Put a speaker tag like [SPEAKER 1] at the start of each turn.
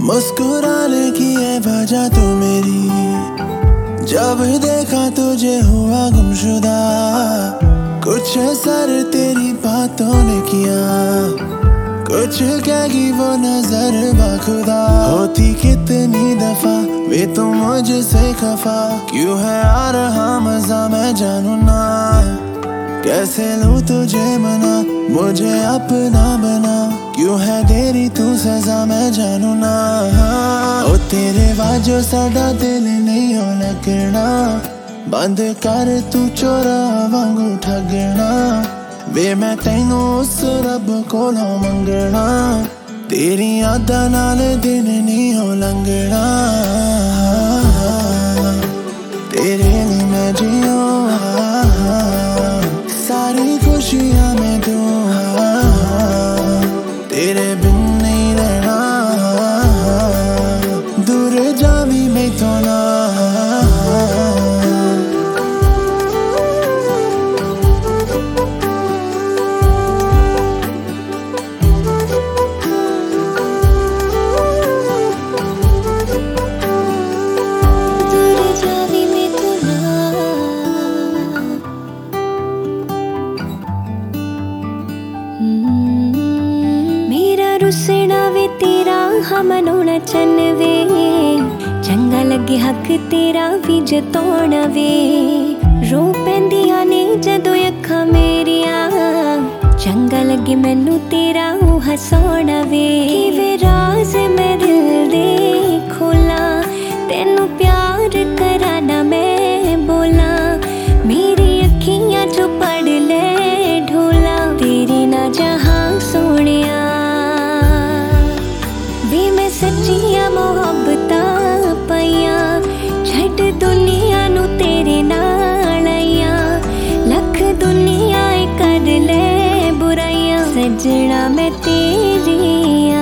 [SPEAKER 1] मुस्कुराने की है वजह तो मेरी, जब देखा तुझे हुआ गुमशुदा। कुछ असर तेरी बातों ने किया, कुछ कहेगी वो नजर बाखुदा। होती कितनी दफा वे तो मुझसे खफा, क्यों है आ रहा मजा मैं जानू ना। कैसे लूं तुझे मना, मुझे अपना बना, क्यों है देरी तू सजा मैं जानू ना। ओ तेरे वाजो साडा दिल नहीं हो लगना, बंद कर तू चोरा वांगू ठगना। वे मैं तैनू उस रब कोलों मंगना, तेरी यादां नाल दिन नहीं हो लंघना। तेरे लिए मैं जियो, सारी खुशियां मैं दूं, तेरे बिन नहीं रहना, दूर जावी मैं तो ना।
[SPEAKER 2] मेरा रुसना वे तेरा हमनोना चन वे, चंगा लगे हक तेरा भी जतौना वे। रो पैंदियां ने जदों अखां मेरियां, चंगा लगे मैनू तेरा हसाउणा वे। वे राज मैं दिल दे खोला, तेनू प्यार करा ना मैं बोला। मेरी अखियां चो पढ़ ले ढोला, तेरी ना जहां सोनिया। वे मैं सच्चियां मोहब्बतां पाइयां, छड्ड दुनिया नू तेरे नाल आइयां। लख दुनिया कर ले बुराइयां, सजना मैं तेरी।